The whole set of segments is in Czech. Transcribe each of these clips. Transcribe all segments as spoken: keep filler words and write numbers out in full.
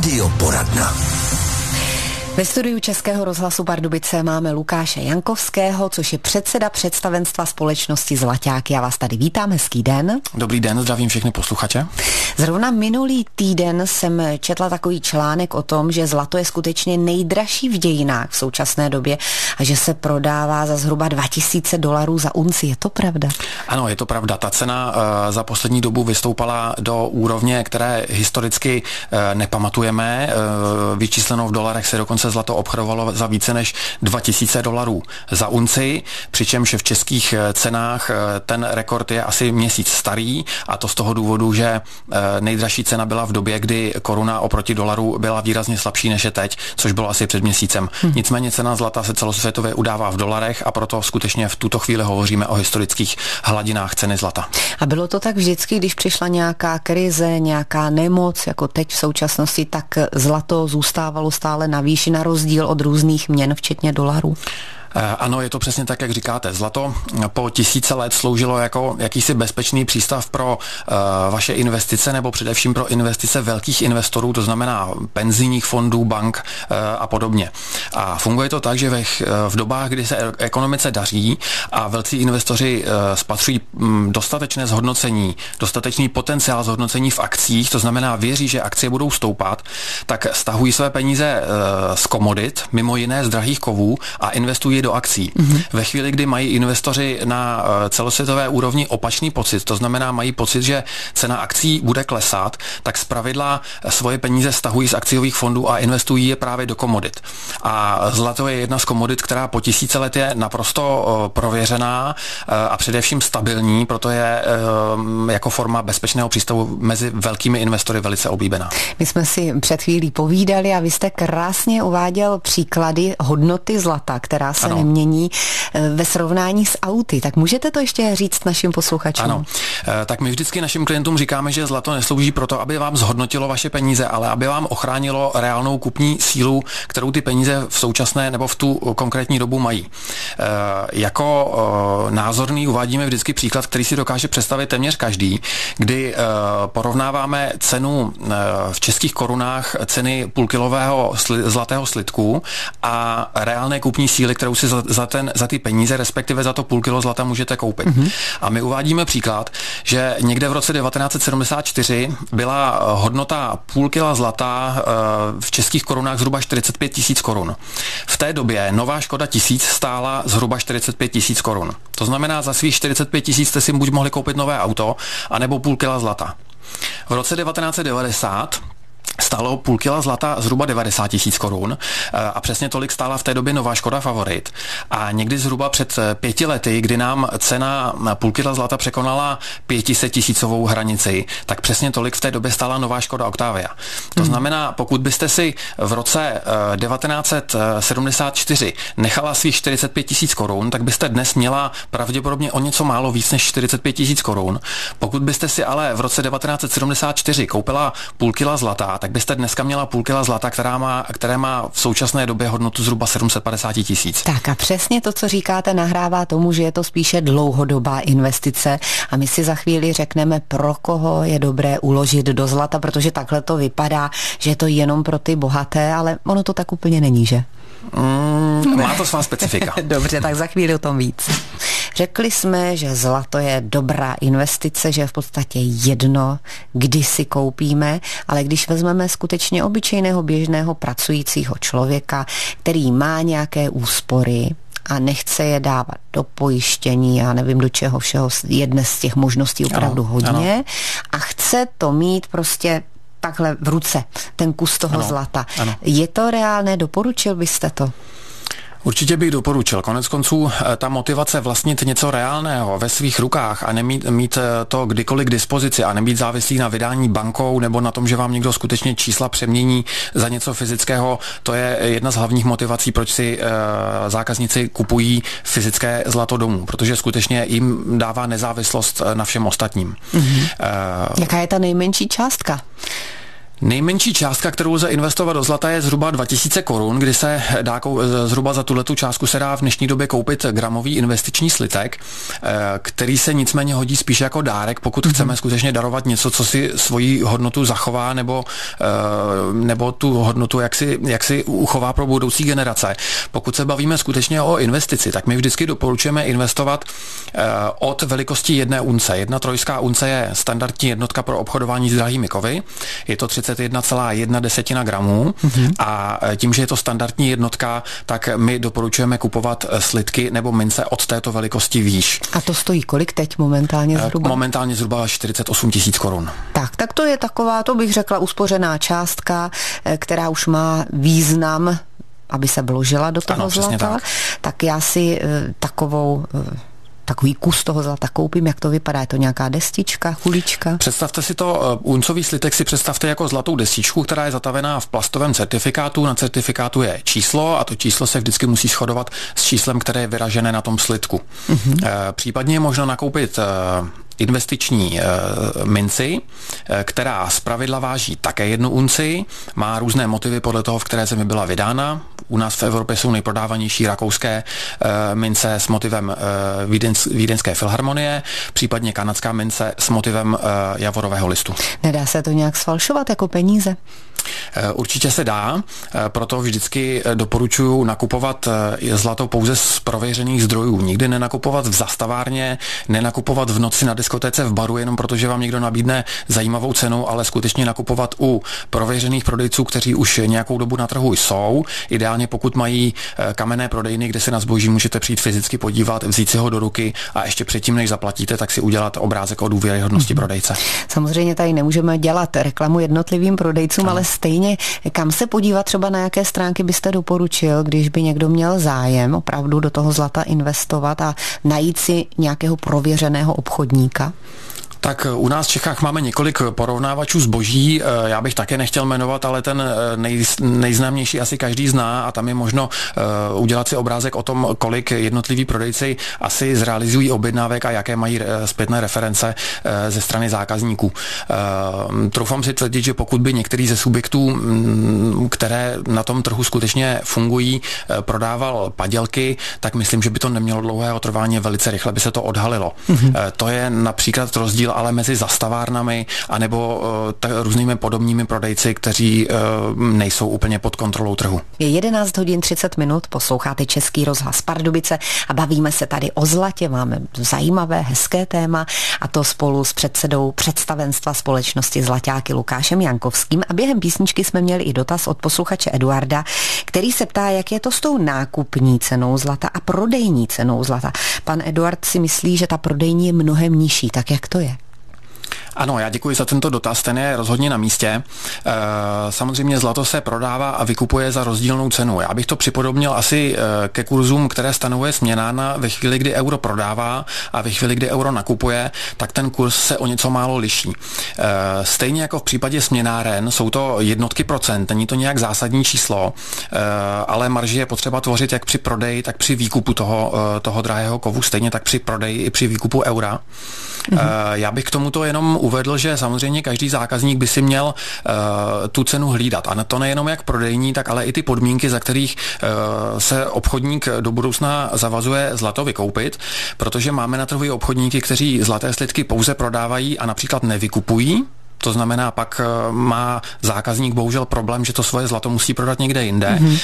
Radioporadna. Ve studiu Českého rozhlasu Pardubice máme Lukáše Jankovského, což je předseda představenstva společnosti Zlaťák. Já vás tady vítám, hezký den. Dobrý den, zdravím všechny posluchače. Zrovna minulý týden jsem četla takový článek o tom, že zlato je skutečně nejdražší v dějinách v současné době a že se prodává za zhruba dva tisíce dolarů za unci. Je to pravda? Ano, je to pravda. Ta cena uh, za poslední dobu vystoupala do úrovně, které historicky uh, nepamatujeme. Uh, vyčísleno v dolarech se dokonce zlato obchodovalo za více než dva tisíce dolarů za unci, přičemž v českých cenách ten rekord je asi měsíc starý, a to z toho důvodu, že nejdražší cena byla v době, kdy koruna oproti dolaru byla výrazně slabší než je teď, což bylo asi před měsícem. Hmm. Nicméně cena zlata se celosvětově udává v dolarech a proto skutečně v tuto chvíli hovoříme o historických hladinách ceny zlata. A bylo to tak vždycky, když přišla nějaká krize, nějaká nemoc, jako teď v současnosti, tak zlato zůstávalo stále na výši, na rozdíl od různých měn, včetně dolarů? Ano, je to přesně tak, jak říkáte. Zlato po tisíce let sloužilo jako jakýsi bezpečný přístav pro uh, vaše investice, nebo především pro investice velkých investorů, to znamená penzijních fondů, bank uh, a podobně. A funguje to tak, že ve, v dobách, kdy se ekonomice daří a velcí investoři uh, spatřují um, dostatečné zhodnocení, dostatečný potenciál zhodnocení v akcích, to znamená věří, že akcie budou stoupat, tak stahují své peníze uh, z komodit, mimo jiné z drahých kovů, a investují do akcí. Mm-hmm. Ve chvíli, kdy mají investoři na celosvětové úrovni opačný pocit, to znamená mají pocit, že cena akcí bude klesat, tak zpravidla svoje peníze stahují z akciových fondů a investují je právě do komodit. A zlato je jedna z komodit, která po tisíce let je naprosto prověřená a především stabilní, proto je jako forma bezpečného přístavu mezi velkými investory velice oblíbená. My jsme si před chvílí povídali a vy jste krásně uváděl příklady hodnoty zlata, která se ano. nemění ve srovnání s auty. Tak můžete to ještě říct našim posluchačům? Ano. Tak my vždycky našim klientům říkáme, že zlato neslouží proto, aby vám zhodnotilo vaše peníze, ale aby vám ochránilo reálnou kupní sílu, kterou ty peníze v současné nebo v tu konkrétní dobu mají. Jako názorný uvádíme vždycky příklad, který si dokáže představit téměř každý, kdy porovnáváme cenu v českých korunách ceny půlkilového zlatého slitku a reálné kupní síly, kterou si za, za, ten, za ty peníze, respektive za to půl kilo zlata můžete koupit. Mm-hmm. A my uvádíme příklad, že někde v roce devatenáct set sedmdesát čtyři byla hodnota půl kila zlata v českých korunách zhruba čtyřicet pět tisíc korun. V té době nová Škoda tisíc stála zhruba čtyřicet pět tisíc korun. To znamená, za svých čtyřicet pět tisíc jste si buď mohli koupit nové auto, anebo půl kila zlata. V roce devatenáct set devadesát stálo půl kila zlata zhruba devadesát tisíc korun a přesně tolik stála v té době nová Škoda Favorit. A někdy zhruba před pěti lety, kdy nám cena půl kila zlata překonala pětiset tisícovou hranici, tak přesně tolik v té době stála nová Škoda Octavia. To hmm. znamená, pokud byste si v roce devatenáct set sedmdesát čtyři nechala svých čtyřicet pět tisíc korun, tak byste dnes měla pravděpodobně o něco málo víc než čtyřicet pět tisíc korun. Pokud byste si ale v roce devatenáct set sedmdesát čtyři koupila půl kila zlata, tak byste dneska měla půl kila zlata, která má, které má v současné době hodnotu zhruba sedm set padesát tisíc. Tak a přesně to, co říkáte, nahrává tomu, že je to spíše dlouhodobá investice a my si za chvíli řekneme, pro koho je dobré uložit do zlata, protože takhle to vypadá, že je to jenom pro ty bohaté, ale ono to tak úplně není, že? Mm, má to svá specifika. Dobře, tak za chvíli o tom víc. Řekli jsme, že zlato je dobrá investice, že je v podstatě jedno, kdy si koupíme, ale když vezmeme skutečně obyčejného běžného pracujícího člověka, který má nějaké úspory a nechce je dávat do pojištění, já nevím do čeho všeho, je dnes z těch možností opravdu ano, hodně ano. a chce to mít prostě takhle v ruce, ten kus toho ano, zlata. Ano. Je to reálné? Doporučil byste to? Určitě bych doporučil. Konec konců ta motivace vlastnit něco reálného ve svých rukách a nemít mít to kdykoliv k dispozici a nemít závislý na vydání bankou nebo na tom, že vám někdo skutečně čísla přemění za něco fyzického, to je jedna z hlavních motivací, proč si e, zákazníci kupují fyzické zlato domů, protože skutečně jim dává nezávislost na všem ostatním. Mm-hmm. E, Jaká je ta nejmenší částka? Nejmenší částka, kterou lze investovat do zlata, je zhruba dva tisíce korun, kdy se dá zhruba za tuhletu částku se dá v dnešní době koupit gramový investiční slitek, který se nicméně hodí spíš jako dárek, pokud mm-hmm. chceme skutečně darovat něco, co si svoji hodnotu zachová nebo, nebo tu hodnotu jak si, jak si uchová pro budoucí generace. Pokud se bavíme skutečně o investici, tak my vždycky doporučujeme investovat od velikosti jedné unce. Jedna trojská unce je standardní jednotka pro obchodování s drahými kovy. Je to třicet jedna celá jedna desetina gramů mm-hmm. a tím, že je to standardní jednotka, tak my doporučujeme kupovat slitky nebo mince od této velikosti výš. A to stojí kolik teď momentálně zhruba? Momentálně zhruba čtyřicet osm tisíc korun. Tak, tak to je taková, to bych řekla, uspořená částka, která už má význam, aby se vložila do toho ano, zlata. Tak. tak já si e, takovou e, takový kus toho zlata koupím, jak to vypadá, je to nějaká destička, kulička? Představte si to, uncový slitek si představte jako zlatou destičku, která je zatavená v plastovém certifikátu, na certifikátu je číslo a to číslo se vždycky musí shodovat s číslem, které je vyražené na tom slitku. Mm-hmm. Případně je možno nakoupit investiční e, minci, e, která zpravidla váží také jednu unci, má různé motivy podle toho, v které zemi byla vydána. U nás v Evropě jsou nejprodávanější rakouské e, mince s motivem e, Vídeňs, Vídeňské filharmonie, případně kanadská mince s motivem e, javorového listu. Nedá se to nějak sfalšovat jako peníze? Určitě se dá, proto vždycky doporučuji nakupovat zlato pouze z prověřených zdrojů. Nikdy nenakupovat v zastavárně, nenakupovat v noci na diskotéce v baru, jenom protože vám někdo nabídne zajímavou cenu, ale skutečně nakupovat u prověřených prodejců, kteří už nějakou dobu na trhu jsou. Ideálně pokud mají kamenné prodejny, kde se na zboží můžete přijít fyzicky podívat, vzít si ho do ruky a ještě předtím, než zaplatíte, tak si udělat obrázek o důvěryhodnosti mm-hmm. prodejce. Samozřejmě tady nemůžeme dělat reklamu jednotlivým prodejcům, ale stejně, kam se podívat, třeba na jaké stránky byste doporučil, když by někdo měl zájem opravdu do toho zlata investovat a najít si nějakého prověřeného obchodníka? Tak u nás v Čechách máme několik porovnávačů zboží, já bych také nechtěl jmenovat, ale ten nej, nejznámější asi každý zná a tam je možno uh, udělat si obrázek o tom, kolik jednotliví prodejci asi zrealizují objednávek a jaké mají zpětné reference uh, ze strany zákazníků. Uh, troufám si tvrdit, že pokud by některý ze subjektů, m, které na tom trhu skutečně fungují, uh, prodával padělky, tak myslím, že by to nemělo dlouhého trvání, velice rychle by se to odhalilo. Mm-hmm. Uh, to je například rozdíl ale mezi zastavárnami anebo uh, t- různými podobnými prodejci, kteří uh, nejsou úplně pod kontrolou trhu. Je jedenáct hodin třicet minut, posloucháte Český rozhlas Pardubice a bavíme se tady o zlatě. Máme zajímavé, hezké téma a to spolu s předsedou představenstva společnosti Zlaťáky Lukášem Jankovským. A během písničky jsme měli i dotaz od posluchače Eduarda, který se ptá, jak je to s tou nákupní cenou zlata a prodejní cenou zlata. Pan Eduard si myslí, že ta prodejní je mnohem nižší, tak jak to je? Ano, já děkuji za tento dotaz, ten je rozhodně na místě. Samozřejmě zlato se prodává a vykupuje za rozdílnou cenu. Já bych to připodobnil asi ke kurzům, které stanovuje směnárna ve chvíli, kdy euro prodává a ve chvíli, kdy euro nakupuje, tak ten kurz se o něco málo liší. Stejně jako v případě směnáren jsou to jednotky procent, není to nějak zásadní číslo, ale marži je potřeba tvořit jak při prodeji, tak při výkupu toho, toho drahého kovu, stejně tak při prodeji i při výkupu eura. Mhm. Já bych k tomuto jenom uvedl, že samozřejmě každý zákazník by si měl uh, tu cenu hlídat. A to nejenom jak prodejní, tak ale i ty podmínky, za kterých uh, se obchodník do budoucna zavazuje zlato vykoupit, protože máme na trhu i obchodníky, kteří zlaté slitky pouze prodávají a například nevykupují. To znamená, pak má zákazník bohužel problém, že to svoje zlato musí prodat někde jinde. Mm-hmm.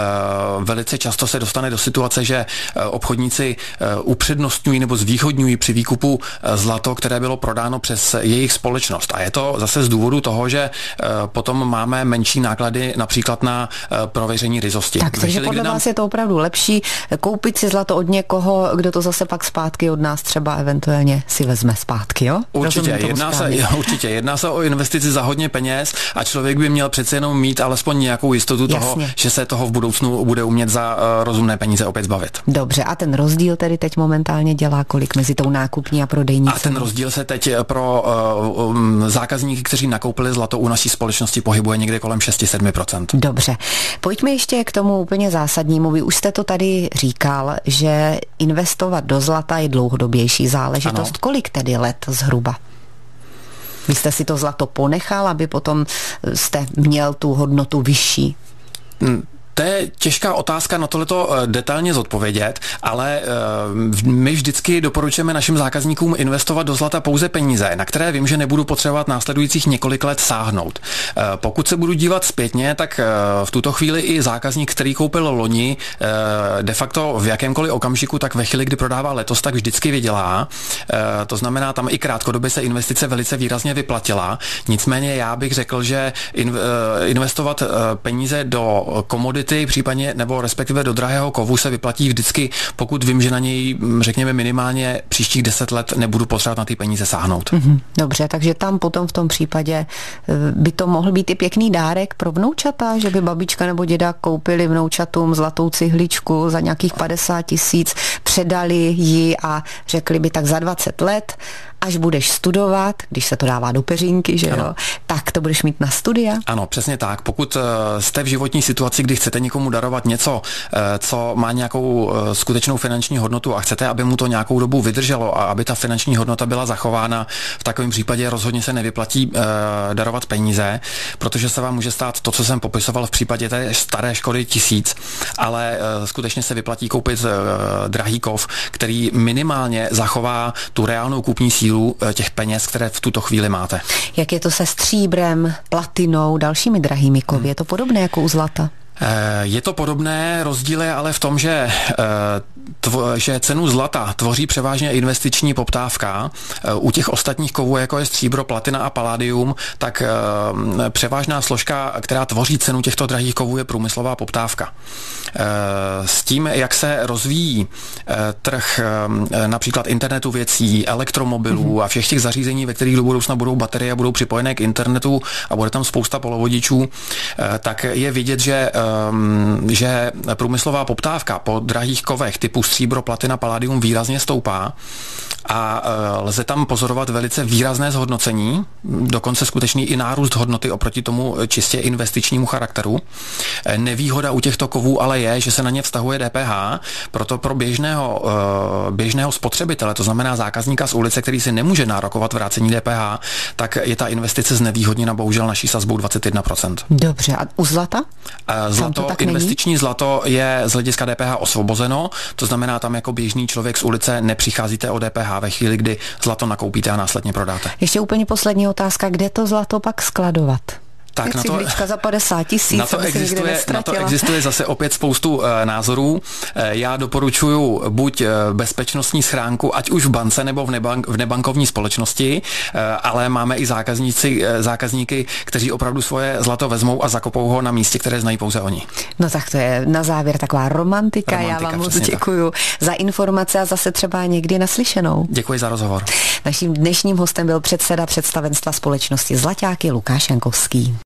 Velice často se dostane do situace, že obchodníci upřednostňují nebo zvýhodňují při výkupu zlato, které bylo prodáno přes jejich společnost. A je to zase z důvodu toho, že potom máme menší náklady například na prověření ryzosti. Tak, takže podle nám... vás je to opravdu lepší koupit si zlato od někoho, kdo to zase pak zpátky od nás třeba eventuálně si vezme zpátky, jo? Určitě, jedná se, určitě, jedná se o investici za hodně peněz a člověk by měl přece jenom mít alespoň nějakou jistotu Jasně. toho, že se toho v budoucnu bude umět za uh, rozumné peníze opět zbavit. Dobře, a ten rozdíl tedy teď momentálně dělá kolik mezi tou nákupní a prodejní? A ten rozdíl se teď pro uh, um, zákazníky, kteří nakoupili zlato u naší společnosti, pohybuje někde kolem šest až sedm procent. Dobře. Pojďme ještě k tomu úplně zásadnímu. Vy už jste to tady říkal, že investovat do zlata je dlouhodobější záležitost. Ano. Kolik tedy let zhruba? Vy jste si to zlato ponechal, aby potom jste měl tu hodnotu vyšší? Hmm. To je těžká otázka na tohleto detailně zodpovědět, ale my vždycky doporučujeme našim zákazníkům investovat do zlata pouze peníze, na které vím, že nebudu potřebovat následujících několik let sáhnout. Pokud se budu dívat zpětně, tak v tuto chvíli i zákazník, který koupil loni, de facto v jakémkoliv okamžiku, tak ve chvíli, kdy prodává letos, tak vždycky vydělá. To znamená, tam i krátkodobě se investice velice výrazně vyplatila. Nicméně já bych řekl, že investovat peníze do komodit, případně nebo respektive do drahého kovu se vyplatí vždycky, pokud vím, že na něj, řekněme, minimálně příštích deset let nebudu potřebovat na ty peníze sáhnout. Mm-hmm. Dobře, takže tam potom v tom případě by to mohl být i pěkný dárek pro vnoučata, že by babička nebo děda koupili vnoučatům zlatou cihličku za nějakých padesát tisíc, předali ji a řekli by tak za dvacet let, až budeš studovat, když se to dává do peřínky, že jo, tak to budeš mít na studia. Ano, přesně tak. Pokud jste v životní situaci, kdy chcete někomu darovat něco, co má nějakou skutečnou finanční hodnotu a chcete, aby mu to nějakou dobu vydrželo a aby ta finanční hodnota byla zachována, v takovém případě rozhodně se nevyplatí darovat peníze, protože se vám může stát to, co jsem popisoval v případě té staré Škody tisíc, ale skutečně se vyplatí koupit drahý kov, který minimálně zachová tu reálnou kupní sílu těch peněz, které v tuto chvíli máte. Jak je to se stříbrem, platinou, dalšími drahými kovy? Hmm. Je to podobné jako u zlata? Je to podobné, rozdíl je ale v tom, že, tvo, že cenu zlata tvoří převážně investiční poptávka. U těch ostatních kovů, jako je stříbro, platina a paládium, tak převážná složka, která tvoří cenu těchto drahých kovů, je průmyslová poptávka. S tím, jak se rozvíjí trh například internetu věcí, elektromobilů mm-hmm. a všech těch zařízení, ve kterých do budoucna budou baterie a budou připojené k internetu a bude tam spousta polovodičů, tak je vidět, že že průmyslová poptávka po drahých kovech typu stříbro, platina, paládium výrazně stoupá a lze tam pozorovat velice výrazné zhodnocení, dokonce skutečný i nárůst hodnoty oproti tomu čistě investičnímu charakteru. Nevýhoda u těchto kovů ale je, že se na ně vztahuje D P H, proto pro běžného, běžného spotřebitele, to znamená zákazníka z ulice, který si nemůže nárokovat vrácení D P H, tak je ta investice znevýhodněna bohužel naší sazbou dvacet jedna procent. Dobře, a u zlata? Zlato, investiční není? Zlato je z hlediska D P H osvobozeno, to znamená, tam jako běžný člověk z ulice nepřicházíte o D P H ve chvíli, kdy zlato nakoupíte a následně prodáte. Ještě úplně poslední otázka, kde to zlato pak skladovat? Tak na to, za padesát tisíc, na to, existuje, na to existuje zase opět spoustu uh, názorů. Uh, já doporučuju buď uh, bezpečnostní schránku, ať už v bance nebo v, nebank, v nebankovní společnosti, uh, ale máme i zákazníci, uh, zákazníky, kteří opravdu svoje zlato vezmou a zakopou ho na místě, které znají pouze oni. No tak to je na závěr taková romantika. romantika já vám moc děkuju tak. za informace a zase třeba někdy naslyšenou. Děkuji za rozhovor. Naším dnešním hostem byl předseda představenstva společnosti Zlaťáky Lukáš Jankovský.